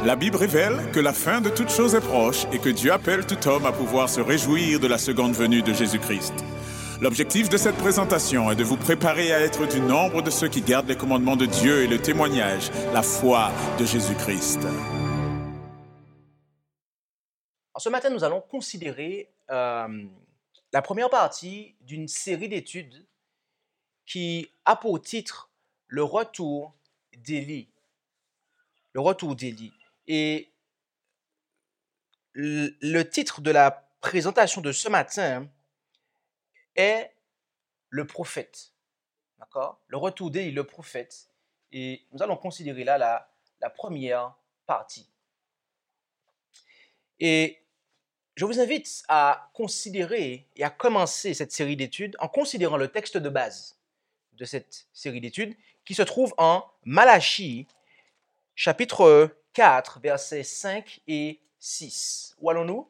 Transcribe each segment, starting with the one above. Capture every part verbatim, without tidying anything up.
La Bible révèle que la fin de toute chose est proche et que Dieu appelle tout homme à pouvoir se réjouir de la seconde venue de Jésus-Christ. L'objectif de cette présentation est de vous préparer à être du nombre de ceux qui gardent les commandements de Dieu et le témoignage, la foi de Jésus-Christ. Alors, ce matin, nous allons considérer euh, la première partie d'une série d'études qui a pour titre « Le retour d'Élie ». Le retour d'Élie. Et le, le titre de la présentation de ce matin est « Le prophète ». D'accord? Le retour d'Élie, le prophète. Et nous allons considérer là la, la première partie. Et je vous invite à considérer et à commencer cette série d'études en considérant le texte de base de cette série d'études qui se trouve en Malachie, chapitre quatre, versets cinq et six. Où allons-nous?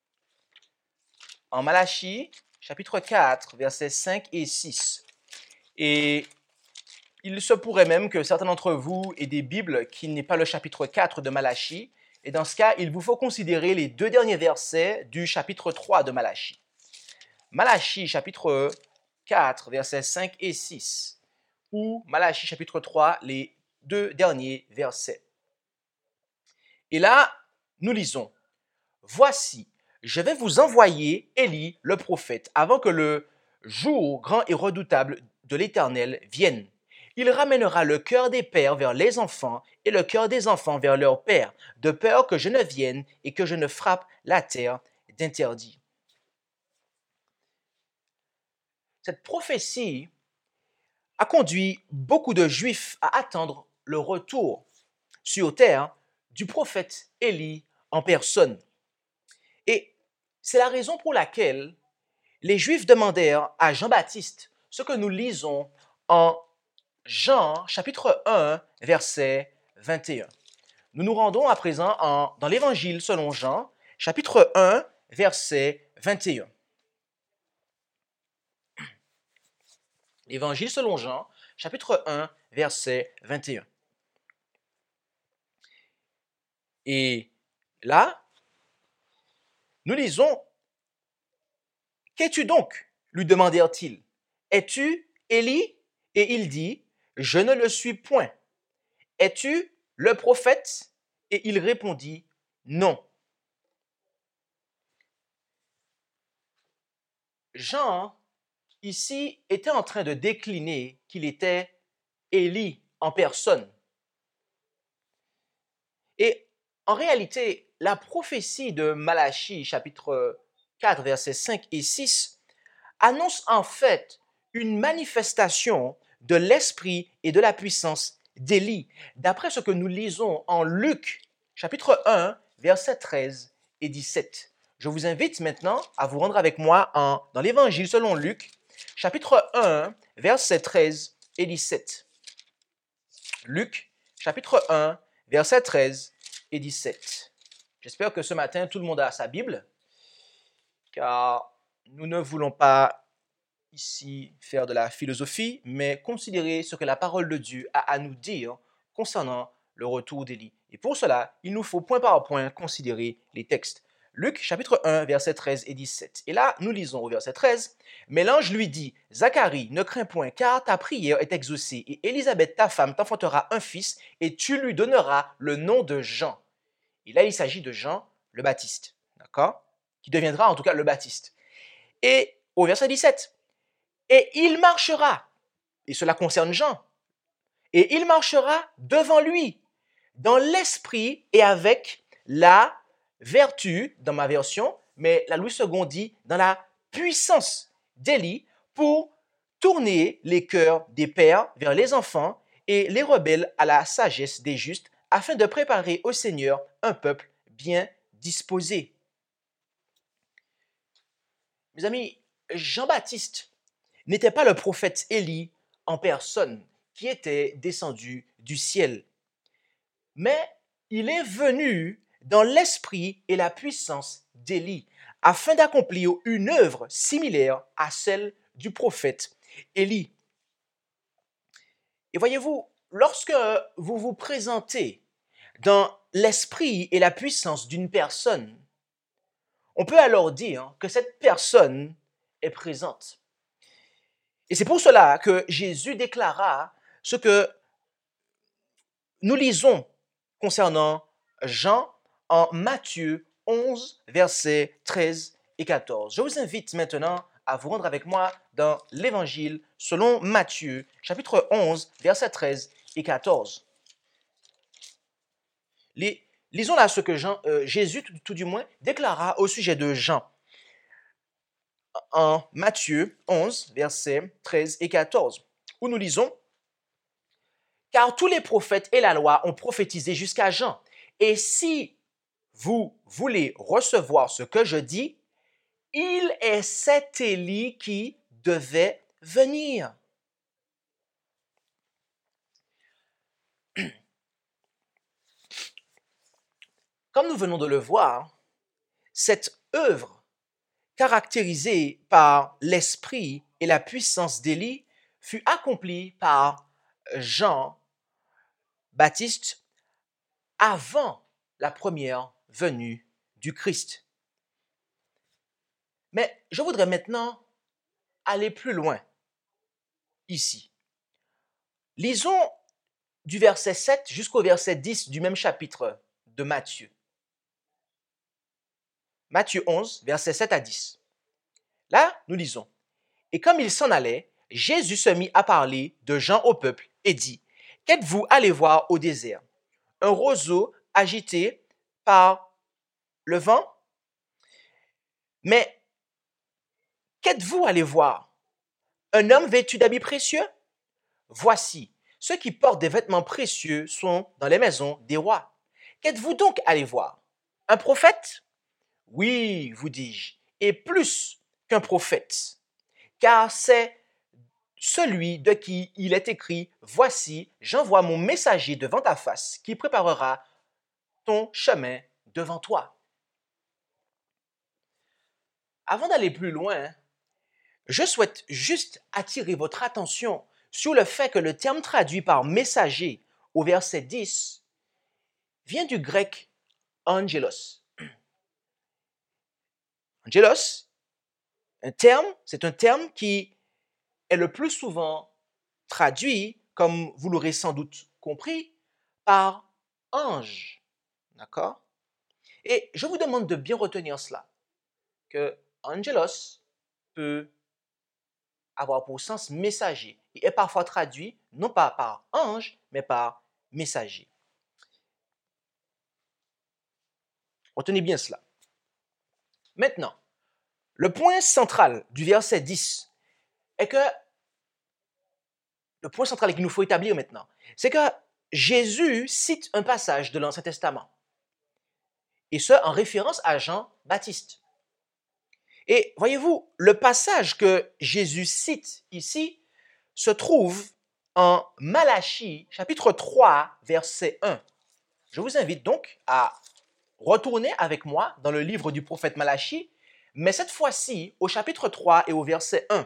En Malachie, chapitre quatre, versets cinq et six. Et il se pourrait même que certains d'entre vous aient des Bibles qui n'aient pas le chapitre quatre de Malachie. Et dans ce cas, il vous faut considérer les deux derniers versets du chapitre trois de Malachie. Malachie, chapitre quatre, versets cinq et six. Ou Malachie, chapitre trois, les deux derniers versets. Et là, nous lisons « Voici, je vais vous envoyer Élie, le prophète, avant que le jour grand et redoutable de l'Éternel vienne. Il ramènera le cœur des pères vers les enfants et le cœur des enfants vers leurs pères, de peur que je ne vienne et que je ne frappe la terre d'interdit. » Cette prophétie a conduit beaucoup de Juifs à attendre le retour sur terre du prophète Élie en personne. Et c'est la raison pour laquelle les Juifs demandèrent à Jean-Baptiste ce que nous lisons en Jean, chapitre un, verset vingt et un. Nous nous rendons à présent en, dans l'Évangile selon Jean, chapitre un, verset vingt et un. L'Évangile selon Jean, chapitre un, verset vingt et un. Et là, nous lisons « Qu'es-tu donc ?» lui demandèrent-ils. « Es-tu Élie ?» Et il dit « Je ne le suis point. »« Es-tu le prophète ?» Et il répondit « Non. » Jean, ici, était en train de décliner qu'il était Élie en personne. Et en réalité, la prophétie de Malachie, chapitre quatre, versets cinq et six, annonce en fait une manifestation de l'esprit et de la puissance d'Élie, d'après ce que nous lisons en Luc, chapitre un, versets treize et dix-sept. Je vous invite maintenant à vous rendre avec moi en, dans l'Évangile selon Luc, chapitre un, versets treize et dix-sept. Luc, chapitre un, versets treize et dix-sept. J'espère que ce matin, tout le monde a sa Bible, car nous ne voulons pas ici faire de la philosophie, mais considérer ce que la parole de Dieu a à nous dire concernant le retour d'Élie. Et pour cela, il nous faut point par point considérer les textes. Luc, chapitre un, versets treize et dix-sept. Et là, nous lisons au verset treize. « Mais l'ange lui dit, Zacharie, ne crains point, car ta prière est exaucée, et Élisabeth, ta femme, t'enfantera un fils, et tu lui donneras le nom de Jean. » Et là, il s'agit de Jean le Baptiste, d'accord? Qui deviendra en tout cas le Baptiste. Et au verset dix-sept, « Et il marchera, et cela concerne Jean, et il marchera devant lui, dans l'esprit et avec la vertu, dans ma version, mais la Louis second dit, dans la puissance d'Élie, pour tourner les cœurs des pères vers les enfants et les rebelles à la sagesse des justes, afin de préparer au Seigneur un peuple bien disposé. » Mes amis, Jean-Baptiste n'était pas le prophète Élie en personne qui était descendu du ciel, mais il est venu dans l'esprit et la puissance d'Élie, afin d'accomplir une œuvre similaire à celle du prophète Élie. Et voyez-vous, lorsque vous vous présentez dans l'esprit et la puissance d'une personne, on peut alors dire que cette personne est présente. Et c'est pour cela que Jésus déclara ce que nous lisons concernant Jean en Matthieu onze, versets treize et quatorze. Je vous invite maintenant à vous rendre avec moi dans l'Évangile selon Matthieu, chapitre onze, versets treize et quatorze. Les, lisons là ce que Jean, euh, Jésus, tout, tout du moins, déclara au sujet de Jean en Matthieu onze, versets treize et quatorze, où nous lisons « Car tous les prophètes et la loi ont prophétisé jusqu'à Jean. Et si vous voulez recevoir ce que je dis, il est cet Élie qui devait venir. » Comme nous venons de le voir, cette œuvre caractérisée par l'esprit et la puissance d'Élie fut accomplie par Jean-Baptiste avant la première venue du Christ. Mais je voudrais maintenant aller plus loin ici. Lisons du verset sept jusqu'au verset dix du même chapitre de Matthieu. Matthieu onze, versets sept à dix. Là, nous lisons. Et comme il s'en allait, Jésus se mit à parler de Jean au peuple et dit, « Qu'êtes-vous allé voir au désert? Un roseau agité par le vent? Mais qu'êtes-vous allé voir? Un homme vêtu d'habits précieux? Voici, ceux qui portent des vêtements précieux sont dans les maisons des rois. Qu'êtes-vous donc allé voir? Un prophète? Oui, vous dis-je, et plus qu'un prophète, car c'est celui de qui il est écrit, « Voici, j'envoie mon messager devant ta face, qui préparera ton chemin devant toi. » Avant d'aller plus loin, je souhaite juste attirer votre attention sur le fait que le terme traduit par messager au verset dix vient du grec angelos. Angelos, un terme, c'est un terme qui est le plus souvent traduit, comme vous l'aurez sans doute compris, par ange. D'accord? Et je vous demande de bien retenir cela, que angelos peut avoir pour sens messager et est parfois traduit non pas par ange, mais par messager. Retenez bien cela. Maintenant, le point central du verset dix est que, le point central qu'il nous faut établir maintenant, c'est que Jésus cite un passage de l'Ancien Testament, et ce en référence à Jean-Baptiste. Et voyez-vous, le passage que Jésus cite ici se trouve en Malachie, chapitre trois, verset un. Je vous invite donc à retourner avec moi dans le livre du prophète Malachie, mais cette fois-ci au chapitre trois et au verset un.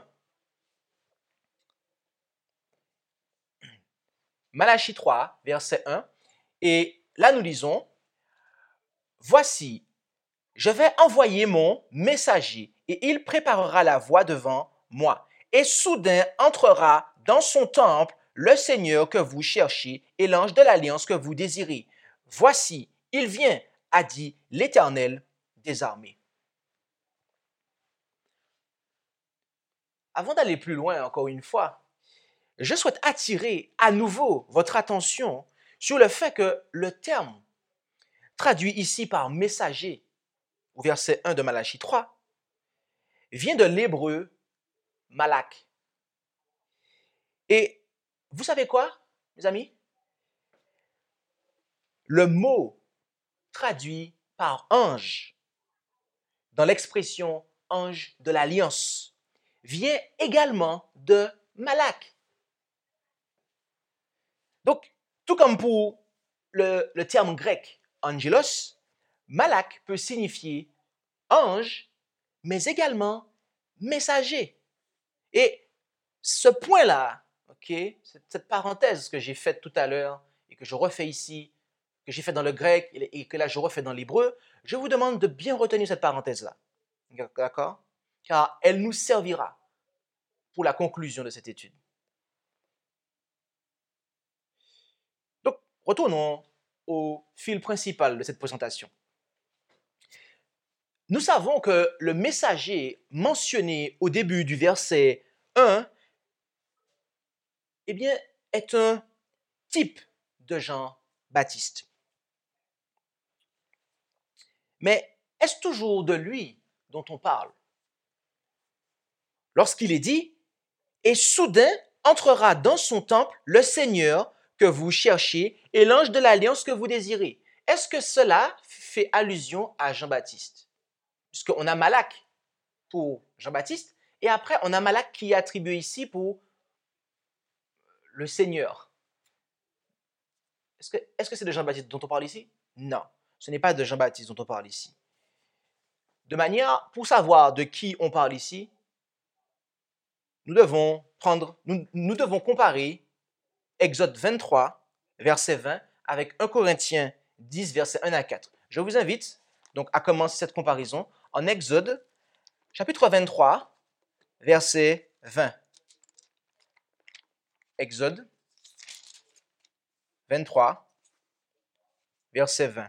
Malachie trois, verset un, et là nous lisons, « Voici, je vais envoyer mon messager, et il préparera la voie devant moi. Et soudain entrera dans son temple le Seigneur que vous cherchez et l'ange de l'alliance que vous désirez. Voici, il vient, a dit l'Éternel des armées. » Avant d'aller plus loin, encore une fois, je souhaite attirer à nouveau votre attention sur le fait que le terme traduit ici par messager au verset un de Malachie trois vient de l'hébreu malak. Et vous savez quoi, mes amis? Le mot traduit par ange dans l'expression ange de l'alliance vient également de malak. Donc, tout comme pour le, le terme grec angelos, malak peut signifier ange, mais également messager. Et ce point-là, ok, cette parenthèse que j'ai faite tout à l'heure et que je refais ici que j'ai fait dans le grec et que là je refais dans l'hébreu, je vous demande de bien retenir cette parenthèse-là. D'accord? Car elle nous servira pour la conclusion de cette étude. Donc, retournons au fil principal de cette présentation. Nous savons que le messager mentionné au début du verset un, eh bien, est un type de Jean-Baptiste. Mais est-ce toujours de lui dont on parle? Lorsqu'il est dit, « Et soudain entrera dans son temple le Seigneur que vous cherchez et l'ange de l'alliance que vous désirez. » Est-ce que cela fait allusion à Jean-Baptiste? Puisqu'on a Malak pour Jean-Baptiste, et après on a Malak qui est attribué ici pour le Seigneur. Est-ce que est-ce que c'est de Jean-Baptiste dont on parle ici? Non, ce n'est pas de Jean-Baptiste dont on parle ici. De manière, pour savoir de qui on parle ici, nous devons prendre, nous, nous devons comparer Exode vingt-trois, verset vingt, avec un Corinthiens dix, verset un à quatre. Je vous invite donc à commencer cette comparaison en Exode, chapitre vingt-trois, verset vingt. Exode vingt-trois, verset vingt.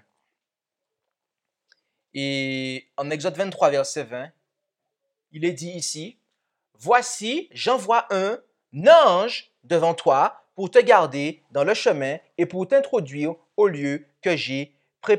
Et en Exode vingt-trois, verset vingt, il est dit ici, « Voici, j'envoie un ange devant toi pour te garder dans le chemin et pour t'introduire au lieu que j'ai préparé. »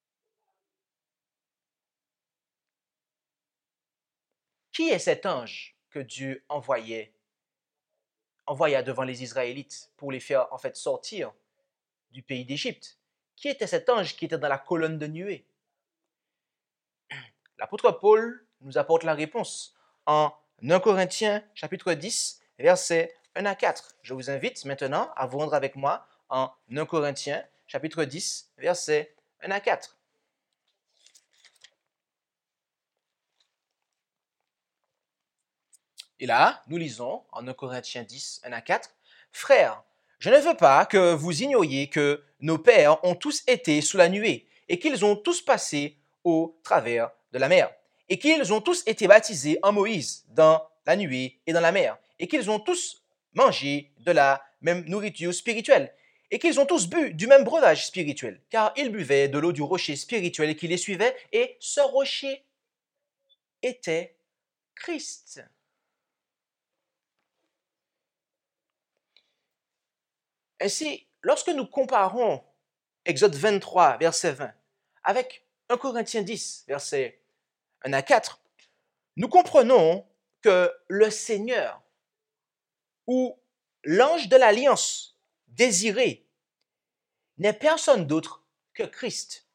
Qui est cet ange que Dieu envoyait, envoya devant les Israélites pour les faire en fait sortir du pays d'Égypte? Qui était cet ange qui était dans la colonne de nuée? L'apôtre Paul nous apporte la réponse en un Corinthiens chapitre dix, versets un à quatre. Je vous invite maintenant à vous rendre avec moi en un Corinthiens chapitre dix, versets un à quatre. Et là, nous lisons en un Corinthiens dix, un à quatre, « Frères, je ne veux pas que vous ignoriez que nos pères ont tous été sous la nuée et qu'ils ont tous passé au travers de la mer, et qu'ils ont tous été baptisés en Moïse dans la nuée et dans la mer, et qu'ils ont tous mangé de la même nourriture spirituelle, et qu'ils ont tous bu du même breuvage spirituel, car ils buvaient de l'eau du rocher spirituel qui les suivait, et ce rocher était Christ. » Ainsi, lorsque nous comparons Exode vingt-trois, verset vingt, avec un Corinthiens dix, verset un à quatre, nous comprenons que le Seigneur ou l'ange de l'alliance désiré n'est personne d'autre que Christ.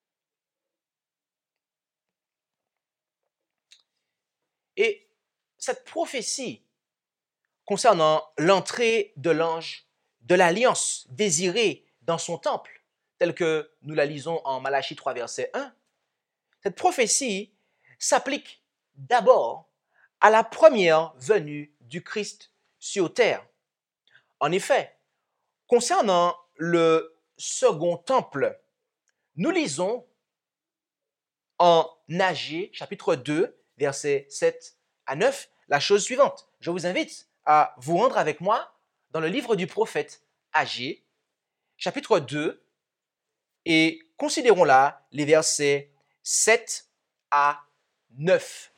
Et cette prophétie concernant l'entrée de l'ange de l'alliance désiré dans son temple, telle que nous la lisons en Malachie trois, verset un, cette prophétie s'applique d'abord à la première venue du Christ sur terre. En effet, concernant le second temple, nous lisons en Agée, chapitre deux, versets sept à neuf, la chose suivante. Je vous invite à vous rendre avec moi dans le livre du prophète Agée, chapitre deux, et considérons là les versets sept à neuf.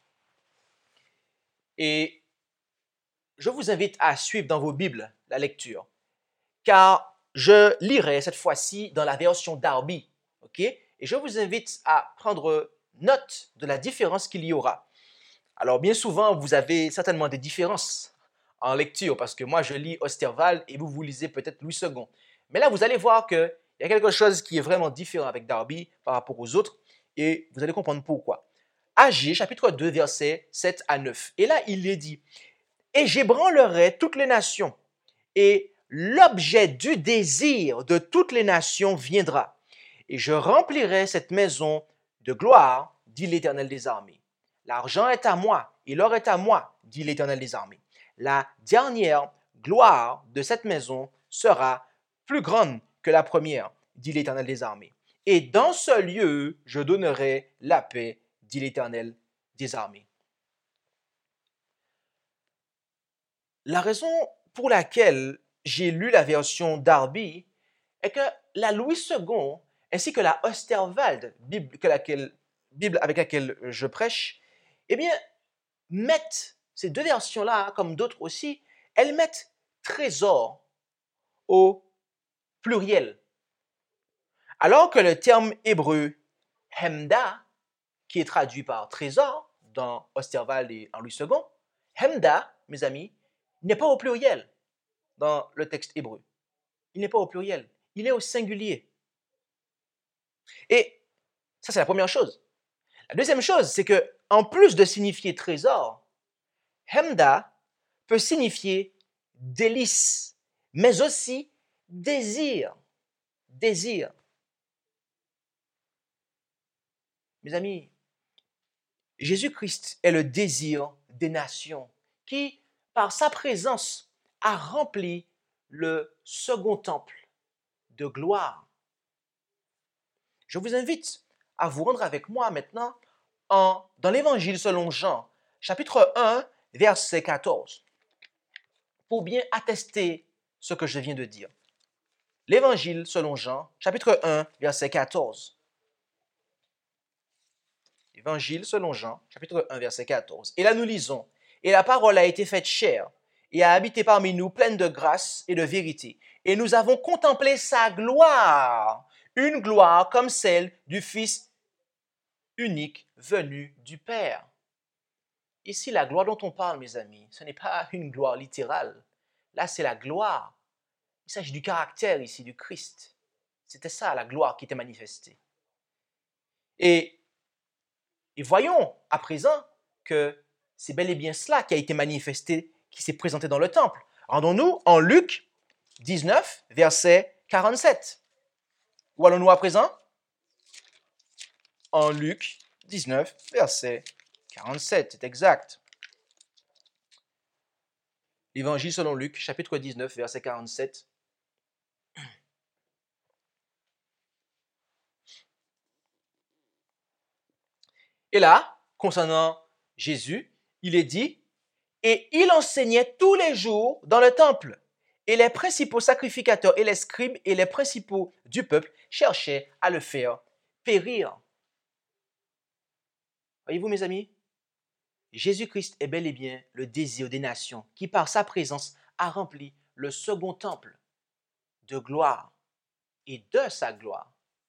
Et je vous invite à suivre dans vos Bibles la lecture, car je lirai cette fois-ci dans la version Darby, ok? Et je vous invite à prendre note de la différence qu'il y aura. Alors, bien souvent, vous avez certainement des différences en lecture, parce que moi, je lis Osterwald et vous, vous lisez peut-être Louis second. Mais là, vous allez voir qu'il y a quelque chose qui est vraiment différent avec Darby par rapport aux autres, et vous allez comprendre pourquoi. Agée, chapitre deux, versets sept à neuf. Et là, il est dit, « Et j'ébranlerai toutes les nations, et l'objet du désir de toutes les nations viendra. Et je remplirai cette maison de gloire, dit l'Éternel des armées. L'argent est à moi, et l'or est à moi, dit l'Éternel des armées. La dernière gloire de cette maison sera plus grande que la première, dit l'Éternel des armées. Et dans ce lieu, je donnerai la paix, dit l'Éternel des armées. La raison pour laquelle j'ai lu la version Darby est que la Louis second ainsi que la Osterwald, Bible, que laquelle, Bible avec laquelle je prêche, eh bien, mettent ces deux versions-là, comme d'autres aussi, elles mettent trésor au pluriel. Alors que le terme hébreu Hemda, qui est traduit par trésor dans Osterwald et en Louis second, Hemda, mes amis, n'est pas au pluriel dans le texte hébreu. Il n'est pas au pluriel, il est au singulier. Et ça, c'est la première chose. La deuxième chose, c'est que en plus de signifier trésor, Hemda peut signifier délice, mais aussi désir. Désir. Mes amis, Jésus-Christ est le désir des nations qui, par sa présence, a rempli le second temple de gloire. Je vous invite à vous rendre avec moi maintenant en, dans l'Évangile selon Jean, chapitre un, verset quatorze, pour bien attester ce que je viens de dire. L'Évangile selon Jean, chapitre un, verset quatorze. Évangile selon Jean, chapitre un, verset quatorze. Et là, nous lisons. Et la parole a été faite chair et a habité parmi nous, pleine de grâce et de vérité. Et nous avons contemplé sa gloire, une gloire comme celle du Fils unique venu du Père. Ici, la gloire dont on parle, mes amis, ce n'est pas une gloire littérale. Là, c'est la gloire. Il s'agit du caractère ici du Christ. C'était ça, la gloire qui était manifestée. Et Et voyons à présent que c'est bel et bien cela qui a été manifesté, qui s'est présenté dans le temple. Rendons-nous en Luc dix-neuf, verset quarante-sept. Où allons-nous à présent? En Luc dix-neuf, verset quarante-sept, c'est exact. L'Évangile selon Luc, chapitre dix-neuf, verset quarante-sept. Et là, concernant Jésus, il est dit, et il enseignait tous les jours dans le temple. Et les principaux sacrificateurs et les scribes et les principaux du peuple cherchaient à le faire périr. Voyez-vous, mes amis, Jésus-Christ est bel et bien le désir des nations qui, par sa présence, a rempli le second temple de gloire et de sa gloire.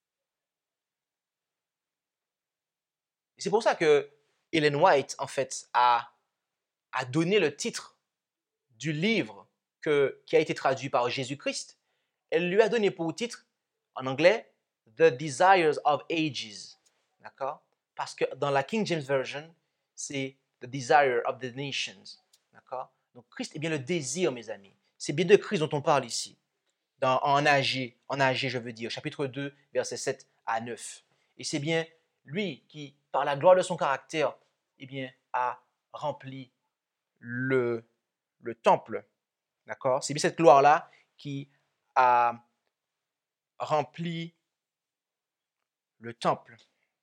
C'est pour ça que Ellen White, en fait, a, a donné le titre du livre que, qui a été traduit par Jésus-Christ. Elle lui a donné pour titre, en anglais, The Desires of Ages. D'accord? Parce que dans la King James Version, c'est The Desire of the Nations. D'accord? Donc, Christ est bien le désir, mes amis. C'est bien de Christ dont on parle ici. Dans, en Agé, en Agé, je veux dire, chapitre deux, versets sept à neuf. Et c'est bien lui qui, par la gloire de son caractère, eh bien, a rempli le, le temple. D'accord? C'est bien cette gloire-là qui a rempli le temple.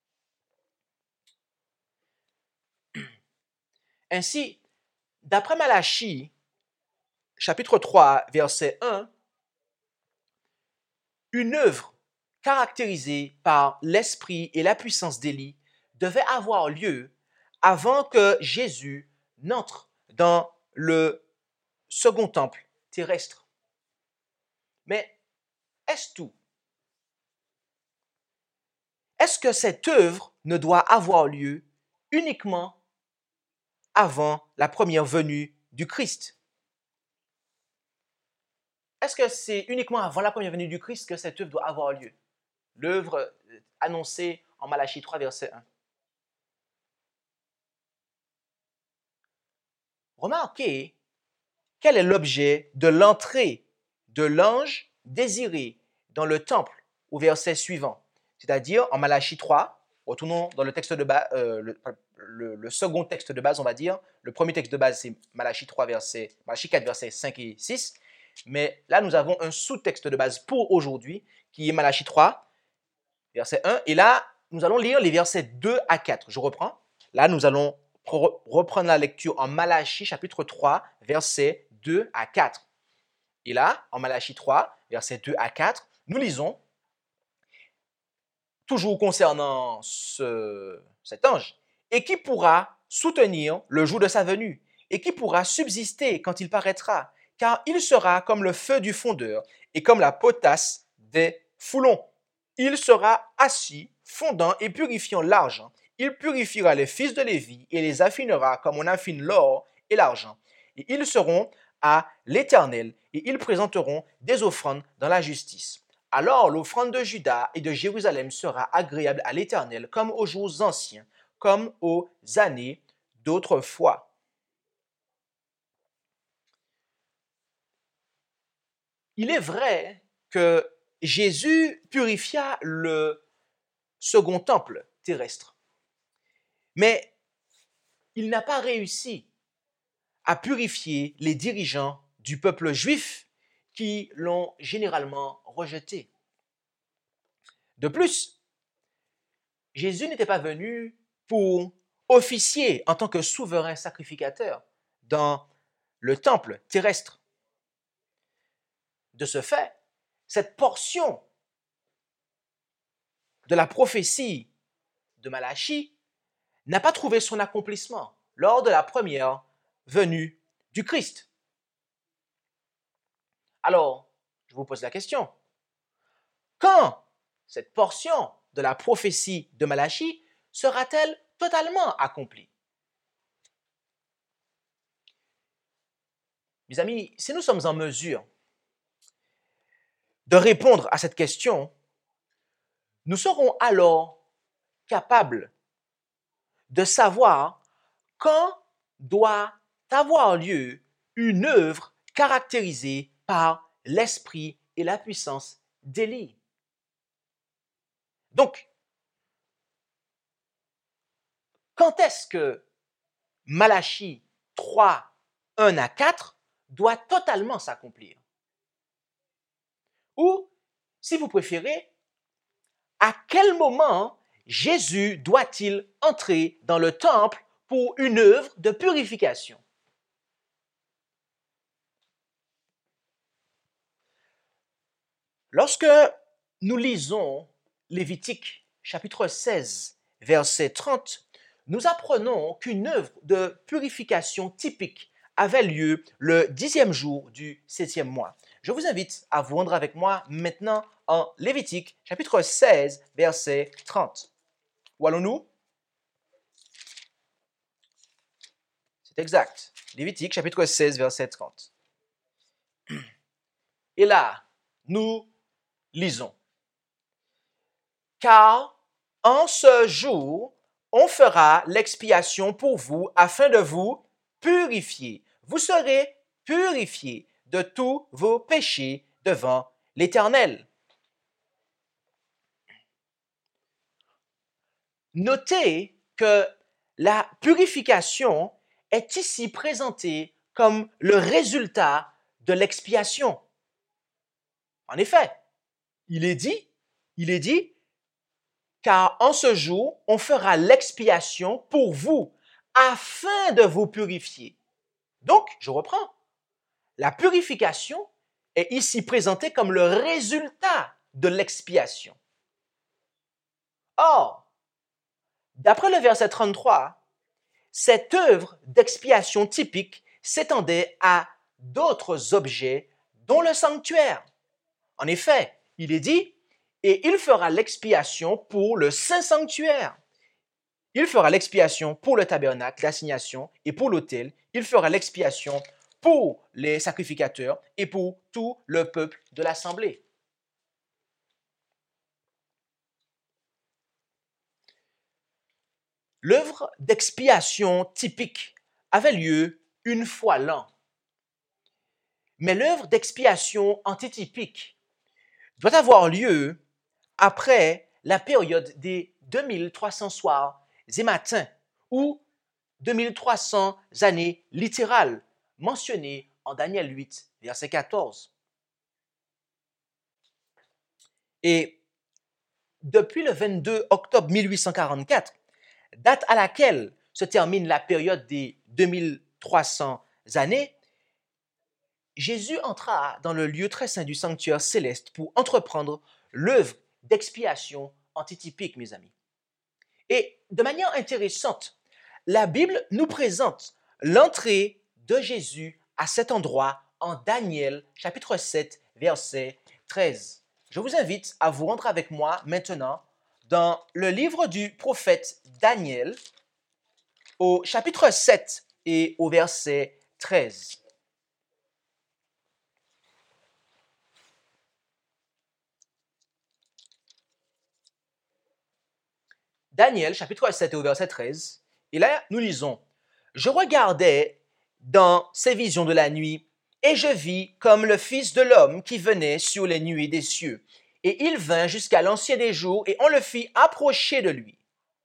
Ainsi, d'après Malachie, chapitre trois, verset un, une œuvre caractérisée par l'esprit et la puissance d'Élie devait avoir lieu avant que Jésus n'entre dans le second temple terrestre. Mais est-ce tout? Est-ce que cette œuvre ne doit avoir lieu uniquement avant la première venue du Christ? Est-ce que c'est uniquement avant la première venue du Christ que cette œuvre doit avoir lieu? L'œuvre annoncée en Malachie trois, verset un. Remarquez quel est l'objet de l'entrée de l'ange désiré dans le temple au verset suivant. C'est-à-dire en Malachie trois, retournons dans le texte de base, euh, le, le, le second texte de base, on va dire. Le premier texte de base, c'est Malachie trois, verset, Malachie quatre, versets cinq et six. Mais là, nous avons un sous-texte de base pour aujourd'hui qui est Malachie trois, verset un. Et là, nous allons lire les versets deux à quatre. Je reprends. Là, nous allons reprendre la lecture en Malachie chapitre trois, versets deux à quatre. Et là, en Malachie trois, versets deux à quatre, nous lisons, toujours concernant ce, cet ange, « Et qui pourra soutenir le jour de sa venue, et qui pourra subsister quand il paraîtra, car il sera comme le feu du fondeur, et comme la potasse des foulons. Il sera assis, fondant et purifiant l'argent. Il purifiera les fils de Lévi, et les affinera comme on affine l'or et l'argent. Et ils seront à l'Éternel, et ils présenteront des offrandes dans la justice. Alors l'offrande de Juda et de Jérusalem sera agréable à l'Éternel, comme aux jours anciens, comme aux années d'autrefois. » Il est vrai que Jésus purifia le second temple terrestre, mais il n'a pas réussi à purifier les dirigeants du peuple juif qui l'ont généralement rejeté. De plus, Jésus n'était pas venu pour officier en tant que souverain sacrificateur dans le temple terrestre. De ce fait, cette portion de la prophétie de Malachie n'a pas trouvé son accomplissement lors de la première venue du Christ. Alors, je vous pose la question. Quand cette portion de la prophétie de Malachie sera-t-elle totalement accomplie? Mes amis, si nous sommes en mesure de répondre à cette question, nous serons alors capables de savoir quand doit avoir lieu une œuvre caractérisée par l'esprit et la puissance d'Élie. Donc, quand est-ce que Malachie trois, un à quatre doit totalement s'accomplir? Ou, si vous préférez, à quel moment Jésus doit-il entrer dans le temple pour une œuvre de purification? Lorsque nous lisons Lévitique chapitre seize, verset trente, nous apprenons qu'une œuvre de purification typique avait lieu le dixième jour du septième mois. Je vous invite à vous rendre avec moi maintenant en Lévitique chapitre seize, verset trente. Où allons-nous? C'est exact. Lévitique chapitre seize, verset trente. Et là, nous lisons. Car en ce jour, on fera l'expiation pour vous afin de vous purifier. Vous serez purifiés de tous vos péchés devant l'Éternel. Notez que la purification est ici présentée comme le résultat de l'expiation. En effet, il est dit, il est dit, car en ce jour, on fera l'expiation pour vous, afin de vous purifier. Donc, je reprends. La purification est ici présentée comme le résultat de l'expiation. Or, d'après le verset trente-trois, cette œuvre d'expiation typique s'étendait à d'autres objets, dont le sanctuaire. En effet, il est dit, et il fera l'expiation pour le saint sanctuaire. Il fera l'expiation pour le tabernacle, l'assignation et pour l'autel. Il fera l'expiation pour les sacrificateurs et pour tout le peuple de l'assemblée. L'œuvre d'expiation typique avait lieu une fois l'an. Mais l'œuvre d'expiation antitypique doit avoir lieu après la période des deux mille trois cents soirs et matins ou deux mille trois cents années littérales mentionnées en Daniel huit, verset quatorze. Et depuis le vingt-deux octobre mille huit cent quarante-quatre, date à laquelle se termine la période des deux mille trois cents années, Jésus entra dans le lieu très saint du sanctuaire céleste pour entreprendre l'œuvre d'expiation antitypique, mes amis. Et de manière intéressante, la Bible nous présente l'entrée de Jésus à cet endroit en Daniel chapitre sept, verset treize. Je vous invite à vous rendre avec moi maintenant dans le livre du prophète Daniel au chapitre sept et au verset treize. Daniel, chapitre sept et au verset treize, et là, nous lisons, « Je regardais dans ces visions de la nuit, et je vis comme le Fils de l'homme qui venait sur les nuées des cieux. Et il vint jusqu'à l'ancien des jours, et on le fit approcher de lui. »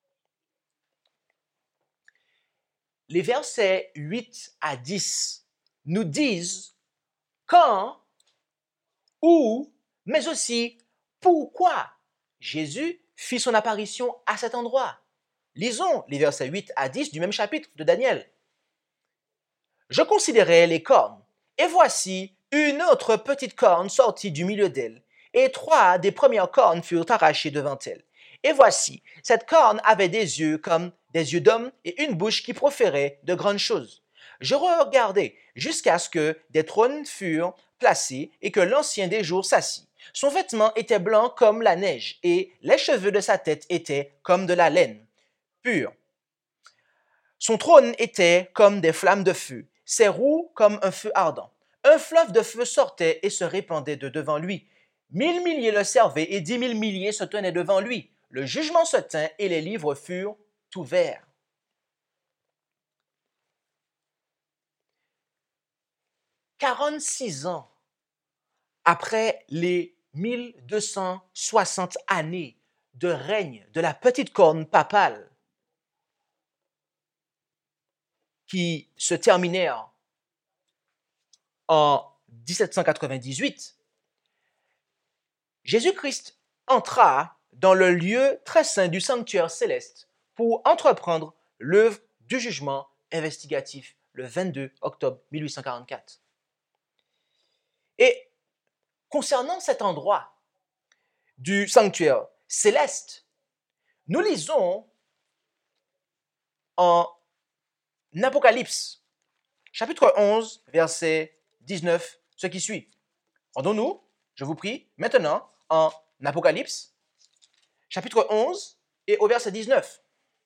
Les versets huit à dix nous disent quand, où, mais aussi pourquoi Jésus fit son apparition à cet endroit. Lisons les versets huit à dix du même chapitre de Daniel. « Je considérais les cornes, et voici une autre petite corne sortie du milieu d'elle, et trois des premières cornes furent arrachées devant elle. Et voici, cette corne avait des yeux comme des yeux d'homme et une bouche qui proférait de grandes choses. Je regardai jusqu'à ce que des trônes furent placés et que l'ancien des jours s'assit. Son vêtement était blanc comme la neige, et les cheveux de sa tête étaient comme de la laine pure. Son trône était comme des flammes de feu, ses roues comme un feu ardent. Un fleuve de feu sortait et se répandait de devant lui. Mille milliers le servaient et dix mille milliers se tenaient devant lui. Le jugement se tint et les livres furent ouverts. » quarante-six ans après les mille deux cent soixante années de règne de la petite corne papale qui se terminèrent en dix-sept cent quatre-vingt-dix-huit, Jésus-Christ entra dans le lieu très saint du sanctuaire céleste pour entreprendre l'œuvre du jugement investigatif le vingt-deux octobre mille huit cent quarante-quatre. Et concernant cet endroit du sanctuaire céleste, nous lisons en Apocalypse, chapitre onze, verset dix-neuf, ce qui suit. Rendons-nous, je vous prie, maintenant en Apocalypse, chapitre onze et au verset dix-neuf.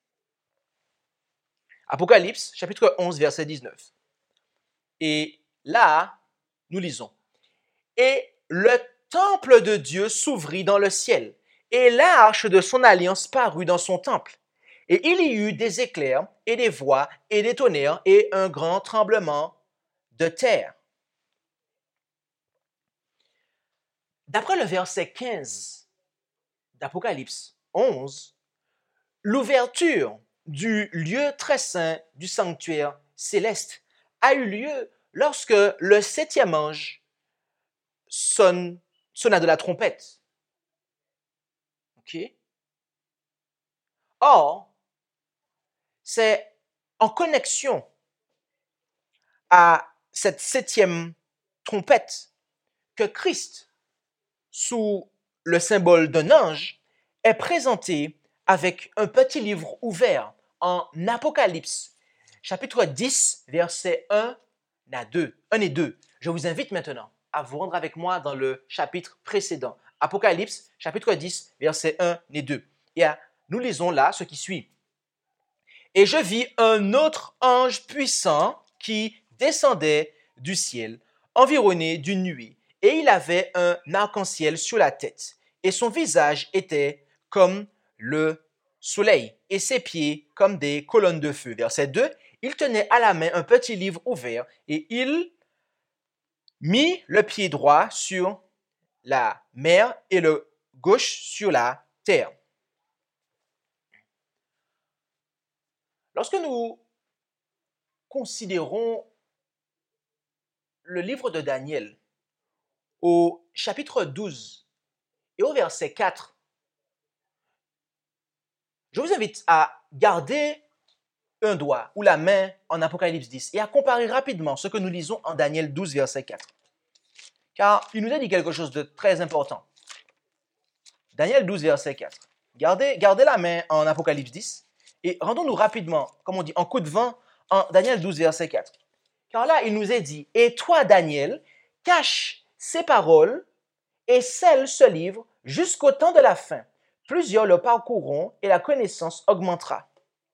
Apocalypse, chapitre onze, verset dix-neuf. Et là, nous lisons. Et le temple de Dieu s'ouvrit dans le ciel, et l'arche de son alliance parut dans son temple. Et il y eut des éclairs, et des voix, et des tonnerres, et un grand tremblement de terre. D'après le verset quinze d'Apocalypse onze, l'ouverture du lieu très saint du sanctuaire céleste a eu lieu lorsque le septième ange sonne, sonna de la trompette. OK? Or, c'est en connexion à cette septième trompette que Christ, sous le symbole d'un ange, est présenté avec un petit livre ouvert en Apocalypse, chapitre dix, versets un à deux, un et deux. Je vous invite maintenant à vous rendre avec moi dans le chapitre précédent. Apocalypse, chapitre dix, versets un et deux. Et nous lisons là ce qui suit. « Et je vis un autre ange puissant qui descendait du ciel, environné d'une nuée, et il avait un arc-en-ciel sur la tête, et son visage était comme le soleil, et ses pieds comme des colonnes de feu. » Verset deux, « Il tenait à la main un petit livre ouvert, et il mit le pied droit sur la mer et le gauche sur la terre. » Lorsque nous considérons le livre de Daniel, au chapitre douze et au verset quatre, je vous invite à garder un doigt ou la main en Apocalypse dix et à comparer rapidement ce que nous lisons en Daniel douze, verset quatre. Car il nous a dit quelque chose de très important. Daniel douze, verset quatre. Gardez, gardez la main en Apocalypse dix et rendons-nous rapidement, comme on dit, en coup de vent, en Daniel douze, verset quatre. Car là, il nous est dit, « Et toi, Daniel, cache ces paroles et scelle ce livre jusqu'au temps de la fin. Plusieurs le parcourront et la connaissance augmentera. »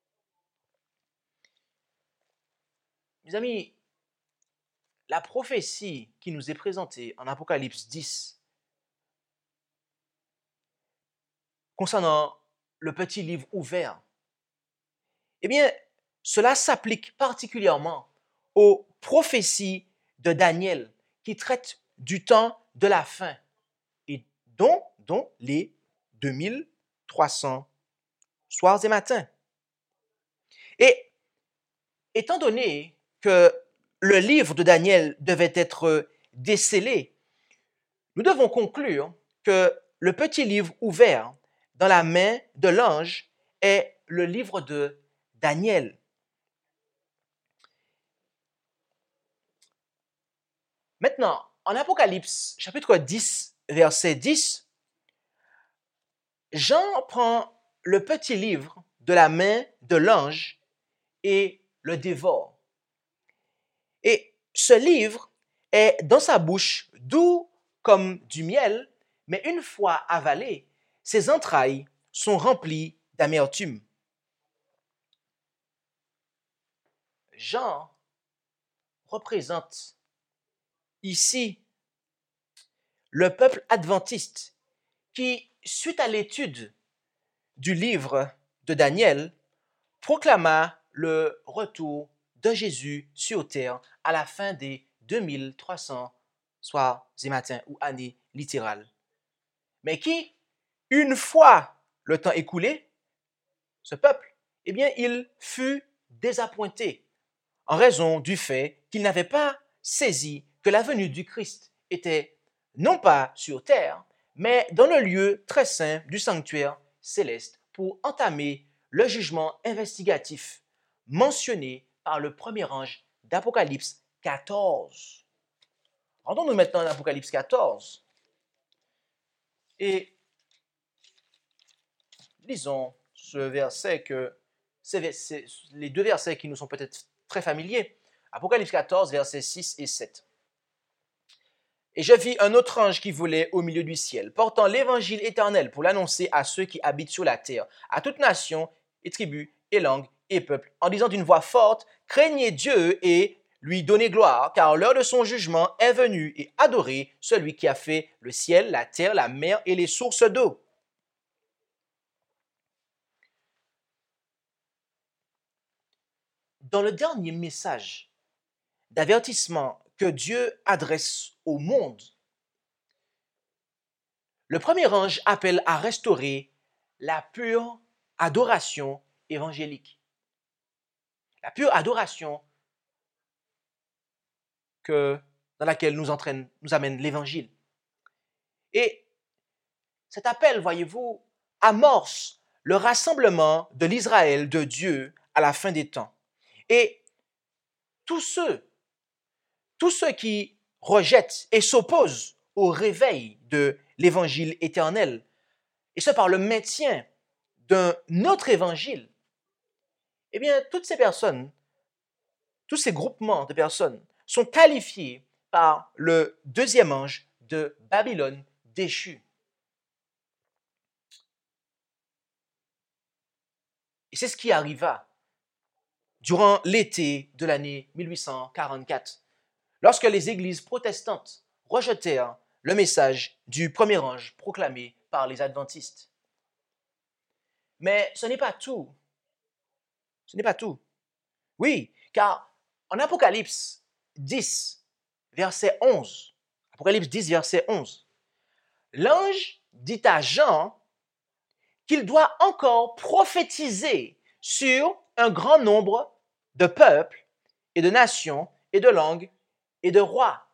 Mes amis, la prophétie qui nous est présentée en Apocalypse dix concernant le petit livre ouvert, eh bien, cela s'applique particulièrement aux prophéties de Daniel qui traitent du temps de la fin et dont, dont les deux mille trois cents soirs et matins. Et étant donné que le livre de Daniel devait être décellé, nous devons conclure que le petit livre ouvert dans la main de l'ange est le livre de Daniel. Maintenant, en Apocalypse, chapitre dix, verset dix, Jean prend le petit livre de la main de l'ange et le dévore. Et ce livre est dans sa bouche doux comme du miel, mais une fois avalé, ses entrailles sont remplies d'amertume. Jean représente ici le peuple adventiste qui, suite à l'étude du livre de Daniel, proclama le retour de Jésus sur terre à la fin des deux mille trois cents soirs et matins ou années littérales. Mais qui, une fois le temps écoulé, ce peuple, eh bien, il fut désappointé en raison du fait qu'il n'avait pas saisi que la venue du Christ était non pas sur terre, mais dans le lieu très saint du sanctuaire céleste pour entamer le jugement investigatif mentionné par le premier ange d'Apocalypse quatorze. Rendons-nous maintenant à Apocalypse quatorze et lisons ce verset que, c'est, c'est, les deux versets qui nous sont peut-être très familiers. Apocalypse quatorze, versets six et sept. Et je vis un autre ange qui volait au milieu du ciel, portant l'évangile éternel pour l'annoncer à ceux qui habitent sur la terre, à toute nation et tribu et langue et peuple, en disant d'une voix forte, craignez Dieu et lui donnez gloire, car l'heure de son jugement est venue, et adorez celui qui a fait le ciel, la terre, la mer et les sources d'eau. Dans le dernier message d'avertissement que Dieu adresse au monde, le premier ange appelle à restaurer la pure adoration évangélique. La pure adoration que, dans laquelle nous, entraîne, nous amène l'Évangile. Et cet appel, voyez-vous, amorce le rassemblement de l'Israël de Dieu à la fin des temps. Et tous ceux, tous ceux qui rejettent et s'opposent au réveil de l'Évangile éternel, et ce par le maintien d'un autre Évangile, eh bien, toutes ces personnes, tous ces groupements de personnes sont qualifiés par le deuxième ange de Babylone déchue. Et c'est ce qui arriva durant l'été de l'année mille huit cent quarante-quatre, lorsque les églises protestantes rejetèrent le message du premier ange proclamé par les adventistes. Mais ce n'est pas tout. Ce n'est pas tout. Oui, car en Apocalypse dix, verset onze, Apocalypse dix, verset onze, l'ange dit à Jean qu'il doit encore prophétiser sur un grand nombre de peuples et de nations et de langues et de rois.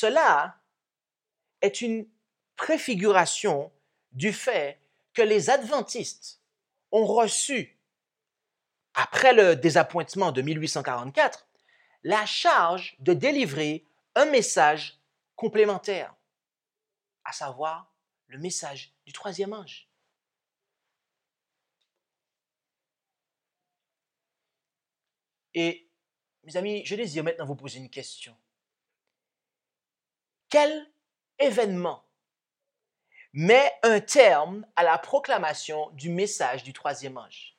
cela est une préfiguration du fait que les adventistes ont reçu, après le désappointement de mille huit cent quarante-quatre, la charge de délivrer un message complémentaire, à savoir le message du troisième ange. Et, mes amis, je désire maintenant vous poser une question. Quel événement met un terme à la proclamation du message du troisième ange?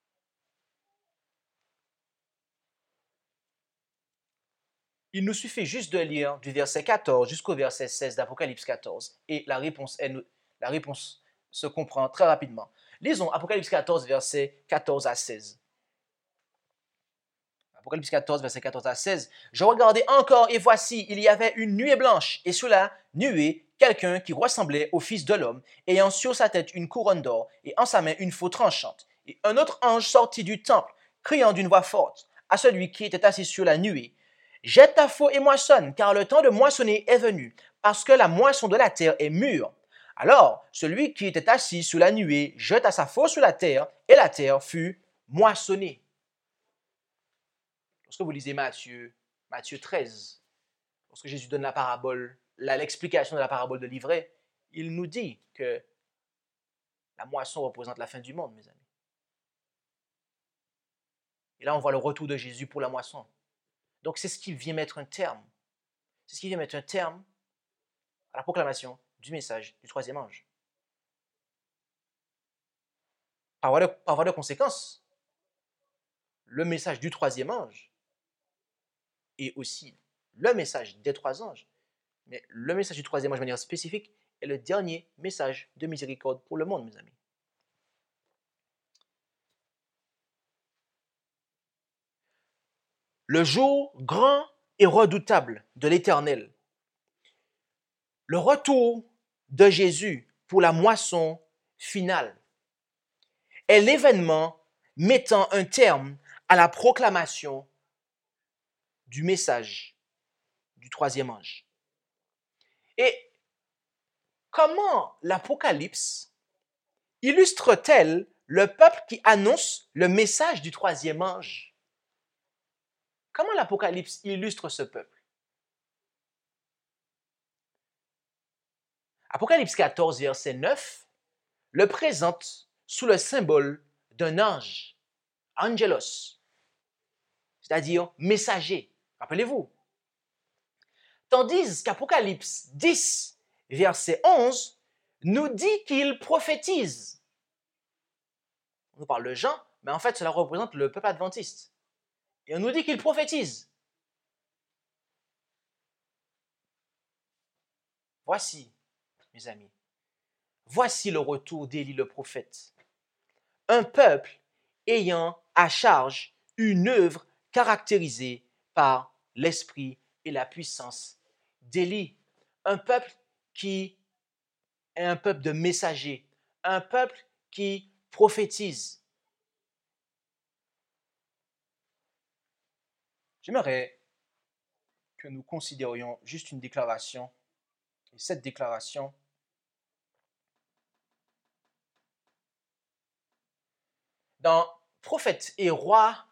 Il nous suffit juste de lire du verset quatorze jusqu'au verset seize d'Apocalypse quatorze et la réponse, est, la réponse se comprend très rapidement. Lisons Apocalypse quatorze, versets quatorze à seize. Apocalypse quatorze, versets quatorze à seize. « Je regardais encore et voici, il y avait une nuée blanche et sous la nuée, quelqu'un qui ressemblait au Fils de l'homme, ayant sur sa tête une couronne d'or et en sa main une faux tranchante. Et un autre ange sortit du temple, criant d'une voix forte à celui qui était assis sur la nuée. Jette ta faux et moissonne, car le temps de moissonner est venu, parce que la moisson de la terre est mûre. Alors, celui qui était assis sous la nuée jeta sa faux sur la terre, et la terre fut moissonnée. » Lorsque vous lisez Matthieu, Matthieu treize, lorsque Jésus donne la parabole, la, l'explication de la parabole de l'ivraie, il nous dit que la moisson représente la fin du monde, mes amis. Et là, on voit le retour de Jésus pour la moisson. Donc, c'est ce qui vient mettre un terme. C'est ce qui vient mettre un terme à la proclamation du message du troisième ange. Par voie de, par voie de conséquence, le message du troisième ange et aussi le message des trois anges, mais le message du troisième ange de manière spécifique est le dernier message de miséricorde pour le monde, mes amis. Le jour grand et redoutable de l'Éternel, le retour de Jésus pour la moisson finale, est l'événement mettant un terme à la proclamation du message du troisième ange. Et comment l'Apocalypse illustre-t-elle le peuple qui annonce le message du troisième ange? Comment l'Apocalypse illustre ce peuple? Apocalypse quatorze, verset neuf, le présente sous le symbole d'un ange, angelos, c'est-à-dire messager. Rappelez-vous. Tandis qu'Apocalypse dix, verset onze, nous dit qu'il prophétise. On nous parle de Jean, mais en fait, cela représente le peuple adventiste. Et on nous dit qu'il prophétise. Voici, mes amis, voici le retour d'Élie le prophète. Un peuple ayant à charge une œuvre caractérisée par l'esprit et la puissance d'Élie. Un peuple qui est un peuple de messagers, un peuple qui prophétise. J'aimerais que nous considérions juste une déclaration. Et cette déclaration dans Prophètes et Rois,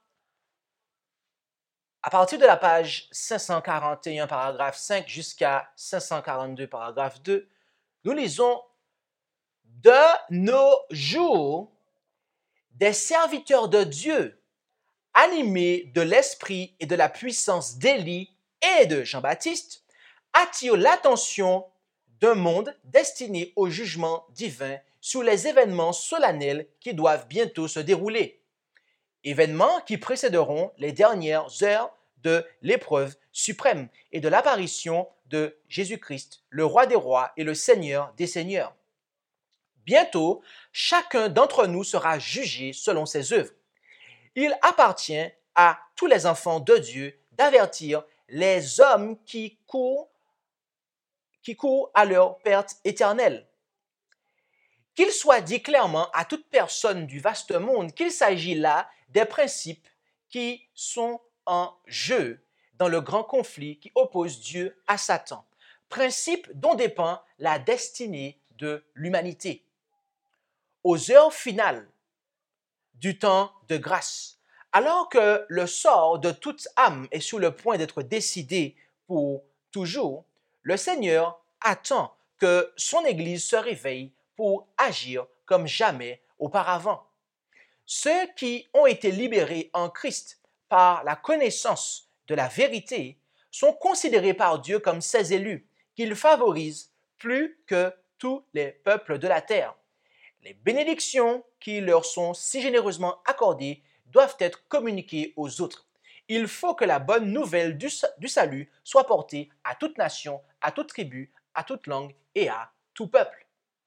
à partir de la page cinq cent quarante et un, paragraphe cinq, jusqu'à cinq cent quarante-deux, paragraphe deux, nous lisons « De nos jours, des serviteurs de Dieu, animés de l'esprit et de la puissance d'Élie et de Jean-Baptiste, attirent l'attention d'un monde destiné au jugement divin sur les événements solennels qui doivent bientôt se dérouler. Événements qui précéderont les dernières heures de l'épreuve suprême et de l'apparition de Jésus-Christ, le roi des rois et le Seigneur des seigneurs. Bientôt, chacun d'entre nous sera jugé selon ses œuvres. Il appartient à tous les enfants de Dieu d'avertir les hommes qui courent, qui courent à leur perte éternelle. Qu'il soit dit clairement à toute personne du vaste monde qu'il s'agit là des principes qui sont en jeu dans le grand conflit qui oppose Dieu à Satan. principe dont dépend la destinée de l'humanité. Aux heures finales du temps de grâce, alors que le sort de toute âme est sur le point d'être décidé pour toujours, le Seigneur attend que son Église se réveille pour agir comme jamais auparavant. Ceux qui ont été libérés en Christ par la connaissance de la vérité sont considérés par Dieu comme ses élus, qu'il favorise plus que tous les peuples de la terre. Les bénédictions qui leur sont si généreusement accordées doivent être communiquées aux autres. Il faut que la bonne nouvelle du, du salut soit portée à toute nation, à toute tribu, à toute langue et à tout peuple.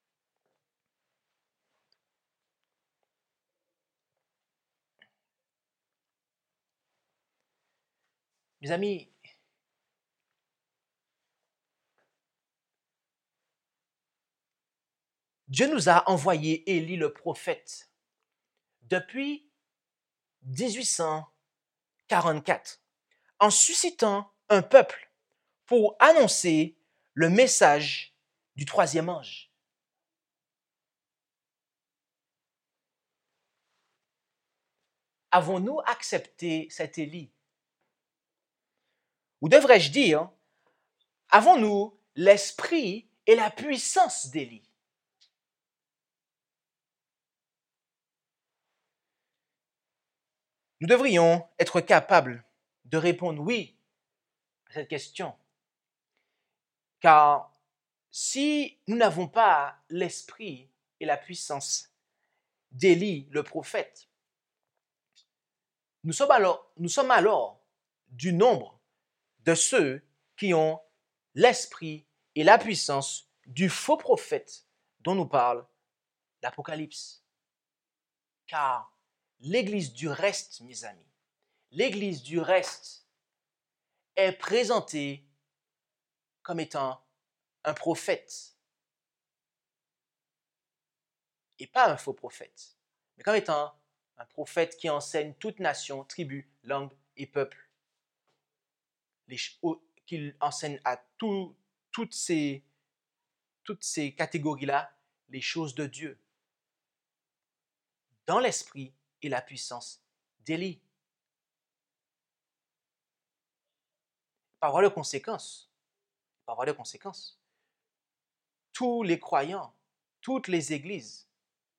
Mes amis, Dieu nous a envoyé Élie le prophète depuis dix-huit cent quarante-quatre en suscitant un peuple pour annoncer le message du troisième ange. Avons-nous accepté cet Élie? Ou devrais-je dire, avons-nous l'esprit et la puissance d'Élie? Nous devrions être capables de répondre oui à cette question. Car si nous n'avons pas l'esprit et la puissance d'Élie, le prophète, nous sommes alors, nous sommes alors du nombre de ceux qui ont l'esprit et la puissance du faux prophète dont nous parle l'Apocalypse. Car l'Église du reste, mes amis, l'Église du reste est présentée comme étant un prophète. Et pas un faux prophète, mais comme étant un prophète qui enseigne toute nation, tribu, langue et peuple. Les, qu'il enseigne à tout, toutes ces, toutes ces catégories-là les choses de Dieu, dans l'esprit et la puissance d'Élie. Par voie de conséquence, par voie de conséquence, tous les croyants, toutes les églises,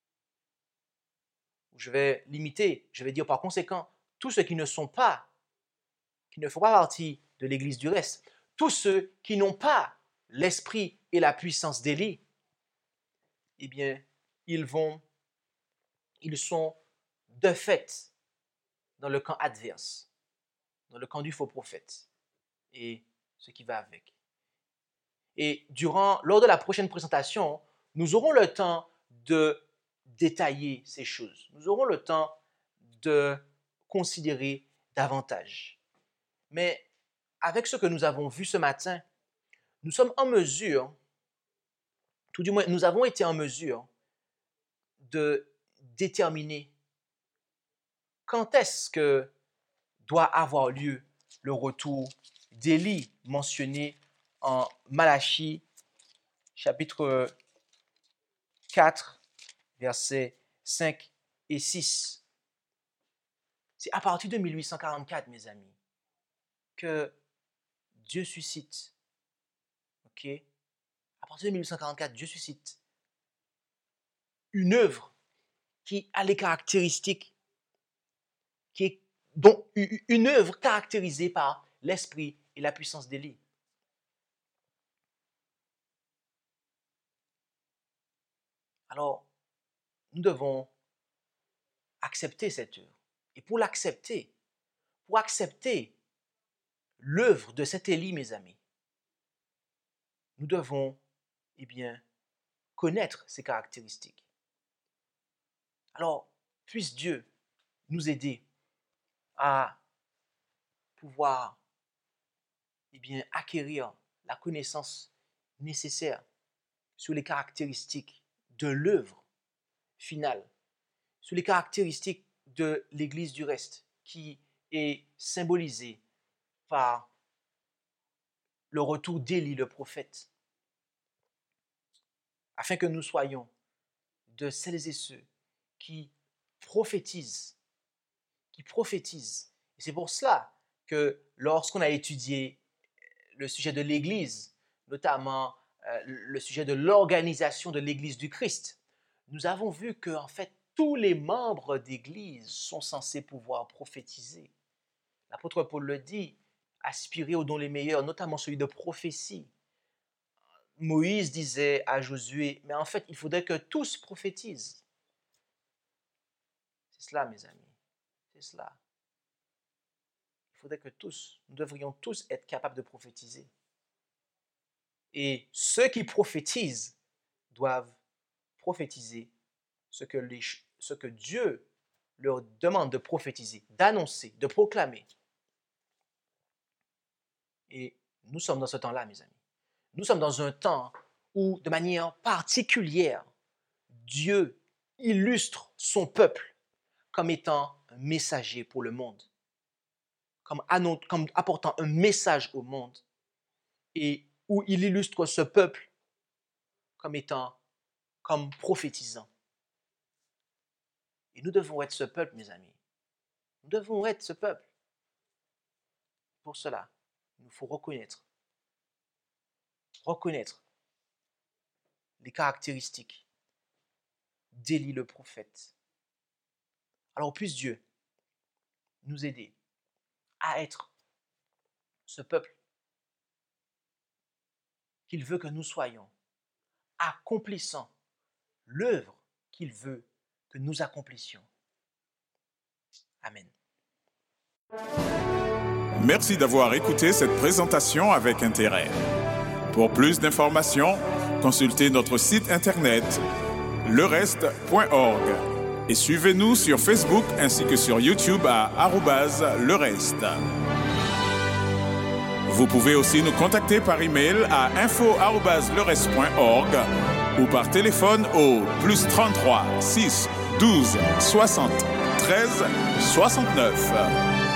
je vais limiter, je vais dire par conséquent, tous ceux qui ne sont pas, qui ne font pas partie de l'église du reste, tous ceux qui n'ont pas l'esprit et la puissance d'Élie, eh bien, ils vont, ils sont de fait dans le camp adverse, dans le camp du faux prophète et ce qui va avec. Et durant, lors de la prochaine présentation, nous aurons le temps de détailler ces choses. Nous aurons le temps de considérer davantage. Mais avec ce que nous avons vu ce matin, nous sommes en mesure, tout du moins nous avons été en mesure de déterminer quand est-ce que doit avoir lieu le retour d'Élie mentionné en Malachie chapitre quatre, versets cinq et six. C'est à partir de mille huit cent quarante-quatre, mes amis, que Dieu suscite, ok? À partir de mille huit cent quarante-quatre, Dieu suscite une œuvre qui a les caractéristiques, qui est donc une œuvre caractérisée par l'esprit et la puissance d'Élie. Alors, nous devons accepter cette œuvre. Et pour l'accepter, pour accepter l'œuvre de cet Élie, mes amis, nous devons, eh bien, connaître ses caractéristiques. Alors, puisse Dieu nous aider à pouvoir, eh bien, acquérir la connaissance nécessaire sur les caractéristiques de l'œuvre finale, sur les caractéristiques de l'Église du reste, qui est symbolisée par le retour d'Élie le prophète, afin que nous soyons de celles et ceux qui prophétisent, qui prophétisent. Et c'est pour cela que lorsqu'on a étudié le sujet de l'Église, notamment euh, le sujet de l'organisation de l'Église du Christ, nous avons vu que en fait tous les membres d'Église sont censés pouvoir prophétiser. L'apôtre Paul le dit, aspirer aux dons les meilleurs, notamment celui de prophétie. Moïse disait à Josué, mais en fait, il faudrait que tous prophétisent. C'est cela, mes amis, c'est cela. Il faudrait que tous, nous devrions tous être capables de prophétiser. Et ceux qui prophétisent doivent prophétiser ce que, les, ce que Dieu leur demande de prophétiser, d'annoncer, de proclamer. Et nous sommes dans ce temps-là, mes amis. Nous sommes dans un temps où, de manière particulière, Dieu illustre son peuple comme étant un messager pour le monde, comme, annon- comme apportant un message au monde, et où il illustre ce peuple comme étant, comme prophétisant. Et nous devons être ce peuple, mes amis. Nous devons être ce peuple. Pour cela, il nous faut reconnaître, reconnaître les caractéristiques d'Élie le prophète. Alors puisse Dieu nous aider à être ce peuple qu'il veut que nous soyons, accomplissant l'œuvre qu'il veut que nous accomplissions. Amen. Merci d'avoir écouté cette présentation avec intérêt. Pour plus d'informations, consultez notre site internet le reste point org et suivez-nous sur Facebook ainsi que sur YouTube à arobase le reste. Vous pouvez aussi nous contacter par email à info arobase le reste point org ou par téléphone au plus trente-trois six douze soixante treize soixante-neuf.